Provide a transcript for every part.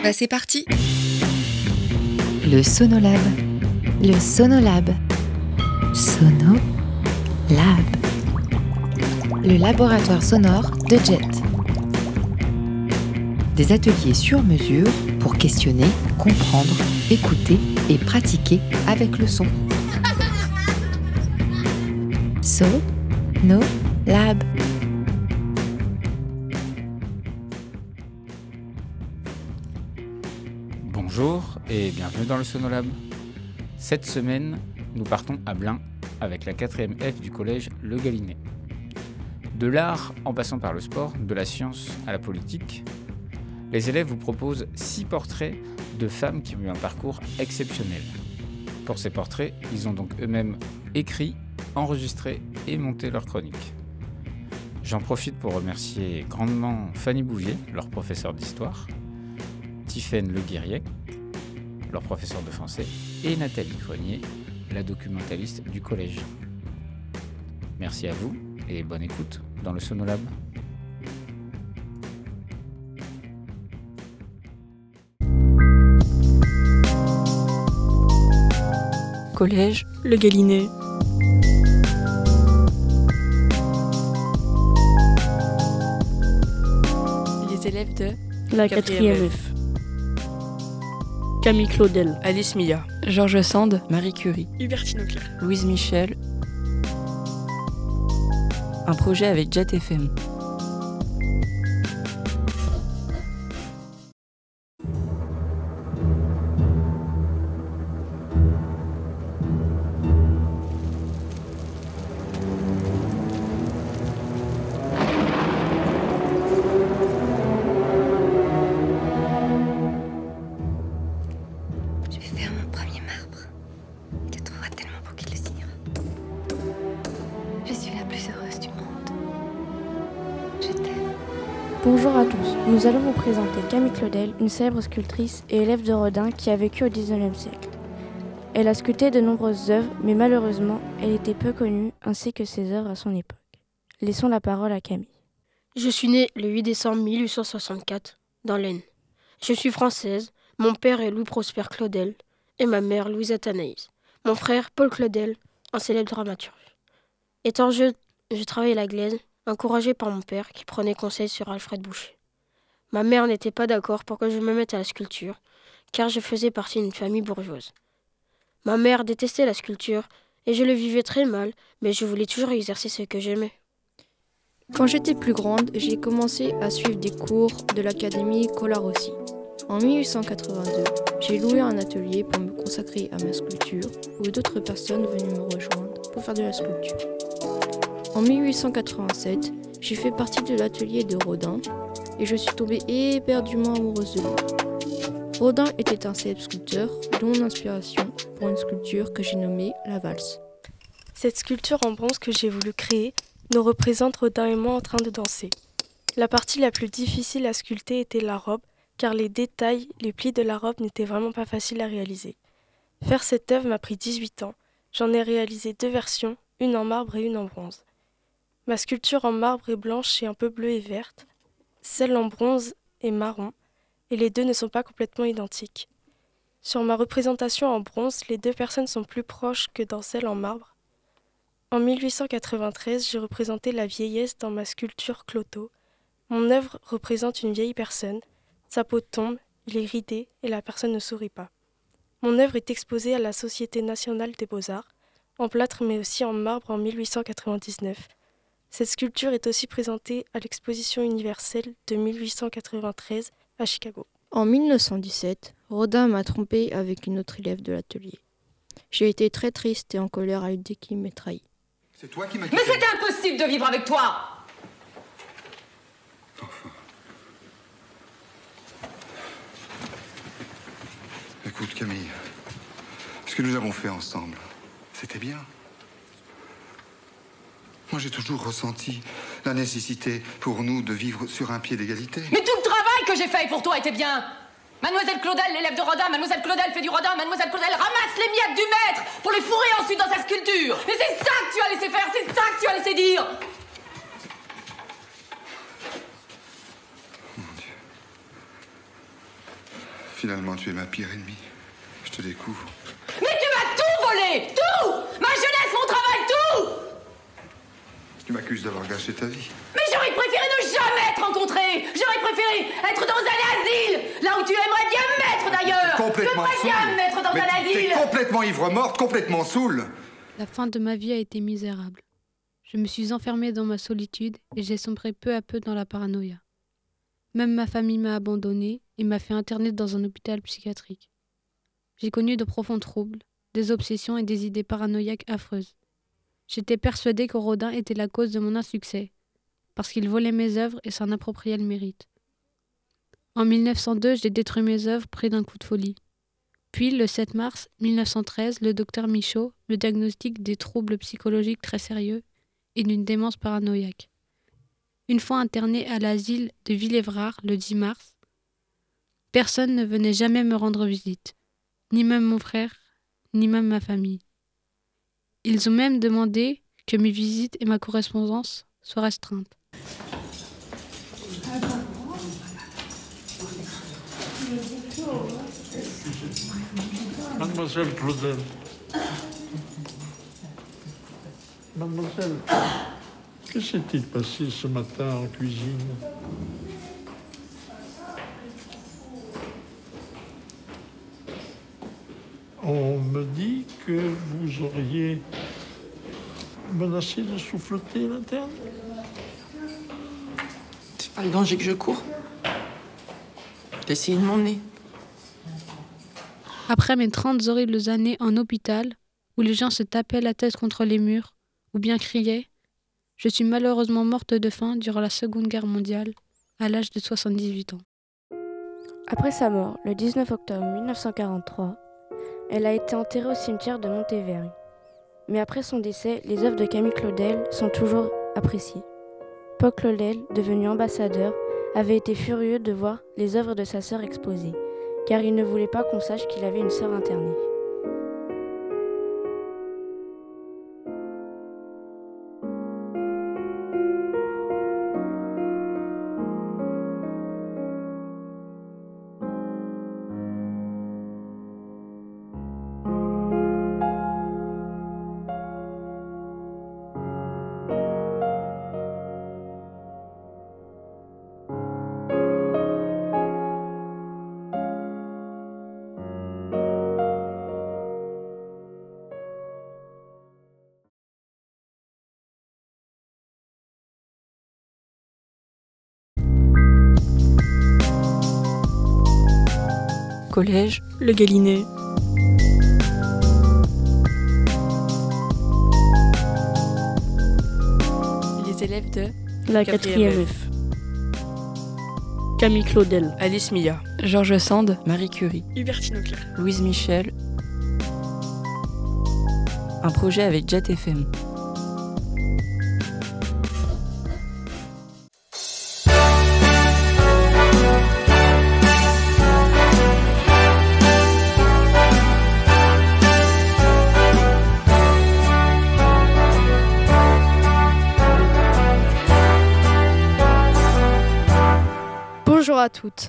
C'est parti. Le Sonolab. Le Sonolab. Sonolab. Le laboratoire sonore de Jet. Des ateliers sur mesure pour questionner, comprendre, écouter et pratiquer avec le son. Sonolab. Bonjour et bienvenue dans le Sonolab. Cette semaine, nous partons à Blain avec la 4e F du collège Le Galinet. De l'art en passant par le sport, de la science à la politique, les élèves vous proposent 6 portraits de femmes qui ont eu un parcours exceptionnel. Pour ces portraits, ils ont donc eux-mêmes écrit, enregistré et monté leur chronique. J'en profite pour remercier grandement Fanny Bouvier, leur professeur d'histoire, Tiffaine Le Guiriec, leur professeur de français, et Nathalie Grenier, la documentaliste du collège. Merci à vous et bonne écoute dans le Sonolab. Collège Le Galinet. Les élèves de La 4e F. Camille Claudel, Alice Milla, Georges Sand, Marie Curie, Hubertine Auclair, Louise Michel. Un projet avec Jet FM. Bonjour à tous, nous allons vous présenter Camille Claudel, une célèbre sculptrice et élève de Rodin qui a vécu au XIXe siècle. Elle a sculpté de nombreuses œuvres, mais malheureusement, elle était peu connue, ainsi que ses œuvres à son époque. Laissons la parole à Camille. Je suis née le 8 décembre 1864, dans l'Aisne. Je suis française, mon père est Louis-Prosper Claudel et ma mère Louise Athanaïs. Mon frère Paul Claudel, un célèbre dramaturge. Étant jeune, je travaillais à la glaise, encouragé par mon père qui prenait conseil sur Alfred Boucher. Ma mère n'était pas d'accord pour que je me mette à la sculpture, car je faisais partie d'une famille bourgeoise. Ma mère détestait la sculpture et je le vivais très mal, mais je voulais toujours exercer ce que j'aimais. Quand j'étais plus grande, j'ai commencé à suivre des cours de l'Académie Colarossi. En 1882, j'ai loué un atelier pour me consacrer à ma sculpture, où d'autres personnes venaient me rejoindre pour faire de la sculpture. En 1887, j'ai fait partie de l'atelier de Rodin et je suis tombée éperdument amoureuse de lui. Rodin était un célèbre sculpteur, dont mon inspiration pour une sculpture que j'ai nommée la valse. Cette sculpture en bronze que j'ai voulu créer nous représente Rodin et moi en train de danser. La partie la plus difficile à sculpter était la robe, car les détails, les plis de la robe n'étaient vraiment pas faciles à réaliser. Faire cette œuvre m'a pris 18 ans. J'en ai réalisé 2 versions, une en marbre et une en bronze. Ma sculpture en marbre est blanche et un peu bleue et verte. Celle en bronze est marron, et les deux ne sont pas complètement identiques. Sur ma représentation en bronze, les 2 personnes sont plus proches que dans celle en marbre. En 1893, j'ai représenté la vieillesse dans ma sculpture Cloto. Mon œuvre représente une vieille personne. Sa peau tombe, il est ridé et la personne ne sourit pas. Mon œuvre est exposée à la Société nationale des beaux-arts, en plâtre mais aussi en marbre en 1899. Cette sculpture est aussi présentée à l'exposition universelle de 1893 à Chicago. En 1917, Rodin m'a trompée avec une autre élève de l'atelier. J'ai été très triste et en colère à l'idée qu'il m'ait trahi. C'est toi qui m'as... Mais c'était impossible de vivre avec toi! Enfin... Écoute, Camille, ce que nous avons fait ensemble, c'était bien. Moi, j'ai toujours ressenti la nécessité pour nous de vivre sur un pied d'égalité. Mais tout le travail que j'ai fait pour toi était bien. Mademoiselle Claudel, l'élève de Rodin, Mademoiselle Claudel fait du Rodin, Mademoiselle Claudel ramasse les miettes du maître pour les fourrer ensuite dans sa sculpture. Mais c'est ça que tu as laissé faire, c'est ça que tu as laissé dire. Mon Dieu. Finalement, tu es ma pire ennemie. Je te découvre. Mais tu m'as tout volé! Tout! Ma jeunesse, mon travail, tout! Tu m'accuses d'avoir gâché ta vie. Mais j'aurais préféré ne jamais te rencontrer! J'aurais préféré être dans un asile! Là où tu aimerais bien me mettre d'ailleurs! Complètement J'aimerais bien me mettre dans un asile! T'es complètement ivre-morte, complètement saoule! La fin de ma vie a été misérable. Je me suis enfermée dans ma solitude et j'ai sombré peu à peu dans la paranoïa. Même ma famille m'a abandonnée et m'a fait interner dans un hôpital psychiatrique. J'ai connu de profonds troubles, des obsessions et des idées paranoïaques affreuses. J'étais persuadée que Rodin était la cause de mon insuccès, parce qu'il volait mes œuvres et s'en appropriait le mérite. En 1902, j'ai détruit mes œuvres pris d'un coup de folie. Puis, le 7 mars 1913, le docteur Michaud me diagnostique des troubles psychologiques très sérieux et d'une démence paranoïaque. Une fois interné à l'asile de Villévrard le 10 mars, personne ne venait jamais me rendre visite, ni même mon frère, ni même ma famille. Ils ont même demandé que mes visites et ma correspondance soient restreintes. Mademoiselle Claudel. Mademoiselle, que s'est-il passé ce matin en cuisine? On me dit que vous auriez menacé de souffleter l'interne. C'est pas le danger que je cours. Essayez de m'emmener. Après mes 30 horribles années en hôpital, où les gens se tapaient la tête contre les murs, ou bien criaient, je suis malheureusement morte de faim durant la Seconde Guerre mondiale, à l'âge de 78 ans. Après sa mort, le 19 octobre 1943, elle a été enterrée au cimetière de Montéverdi. Mais après son décès, les œuvres de Camille Claudel sont toujours appréciées. Paul Claudel, devenu ambassadeur, avait été furieux de voir les œuvres de sa sœur exposées, car il ne voulait pas qu'on sache qu'il avait une sœur internée. Collège, le Galinet. Les élèves de la 4e F. Camille Claudel, Alice Milla, Georges Sand, Marie Curie, Hubertine Auclair, Louise Michel. Un projet avec Jet FM. Bonjour à toutes.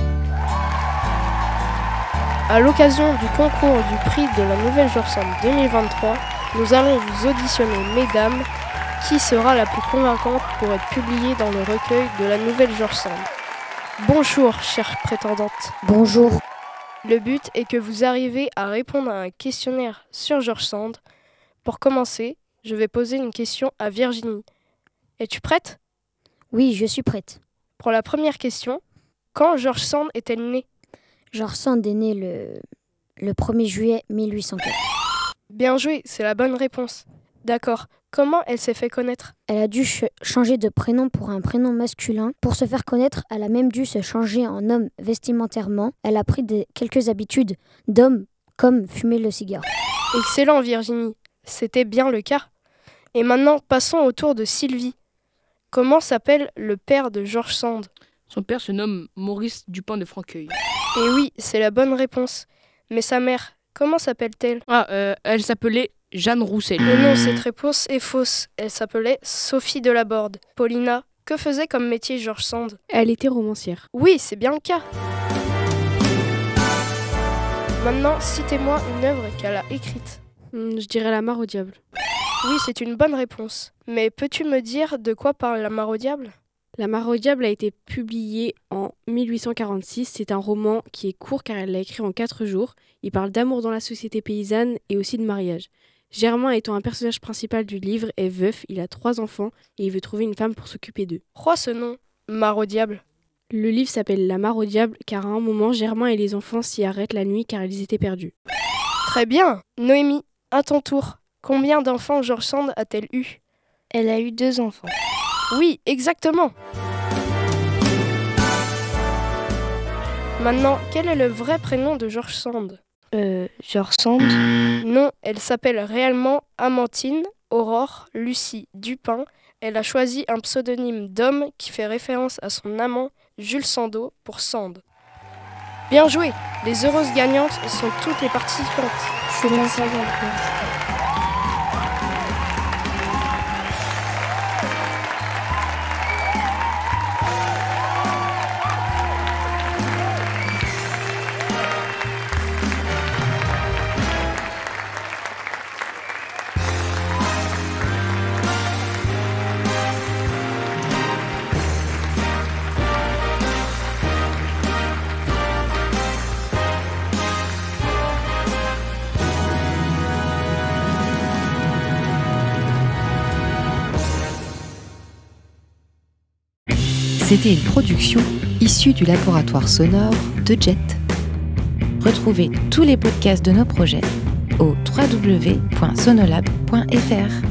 À l'occasion du concours du prix de la Nouvelle Georges Sand 2023, nous allons vous auditionner, mesdames, qui sera la plus convaincante pour être publiée dans le recueil de la Nouvelle Georges Sand. Bonjour, chères prétendantes. Bonjour. Le but est que vous arrivez à répondre à un questionnaire sur Georges Sand. Pour commencer, je vais poser une question à Virginie. Es-tu prête ? Oui, je suis prête. Pour la première question, quand Georges Sand est-elle née ? Georges Sand est née le 1er juillet 1804. Bien joué, c'est la bonne réponse. D'accord. Comment elle s'est fait connaître ? Elle a dû changer de prénom pour un prénom masculin. Pour se faire connaître, elle a même dû se changer en homme vestimentairement. Elle a pris quelques habitudes d'homme, comme fumer le cigare. Excellent, Virginie. C'était bien le cas. Et maintenant, passons au tour de Sylvie. Comment s'appelle le père de Georges Sand ? Son père se nomme Maurice Dupin de Franqueuil. Et oui, c'est la bonne réponse. Mais sa mère, comment s'appelle-t-elle ? Elle s'appelait Jeanne Roussel. Mais non, cette réponse est fausse. Elle s'appelait Sophie Delaborde. Paulina, que faisait comme métier Georges Sand ? Elle était romancière. Oui, c'est bien le cas. Maintenant, citez-moi une œuvre qu'elle a écrite. Je dirais La Mare au diable. Oui, c'est une bonne réponse. Mais peux-tu me dire de quoi parle La Mare au diable ? La Mare au diable a été publiée en 1846. C'est un roman qui est court car elle l'a écrit en 4 jours. Il parle d'amour dans la société paysanne et aussi de mariage. Germain, étant un personnage principal du livre, est veuf, il a 3 enfants et il veut trouver une femme pour s'occuper d'eux. Quoi ce nom ? Mare au diable ? Le livre s'appelle La Mare au diable car à un moment, Germain et les enfants s'y arrêtent la nuit car ils étaient perdus. Très bien. Noémie, à ton tour. Combien d'enfants George Sand a-t-elle eu ? Elle a eu 2 enfants. Oui, exactement. Maintenant, quel est le vrai prénom de George Sand ? George Sand ? Non, elle s'appelle réellement Amantine Aurore Lucie Dupin. Elle a choisi un pseudonyme d'homme qui fait référence à son amant Jules Sandeau pour Sand. Bien joué. Les heureuses gagnantes sont toutes les participantes. C'est bien ça. C'était une production issue du laboratoire sonore de Jet. Retrouvez tous les podcasts de nos projets au www.sonolab.fr.